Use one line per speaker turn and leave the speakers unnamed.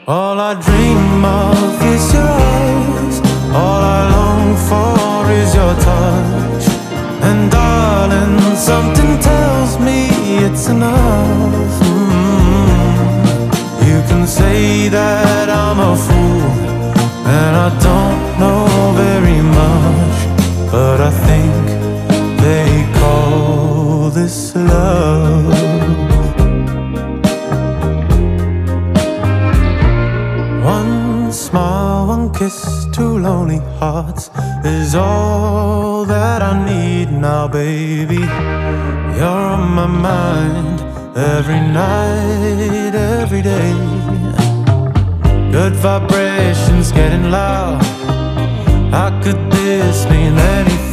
All I dream of is your eyes. All I long for is your touch. And darling, something tells me it's enough. You can say that I'm a fool, and I don't know very much, but I think they call this love. One smile, one kiss, two lonely hearts is all that I need now, baby. You're on my mind every night, every day. Good vibrations getting loud. How could this mean anything?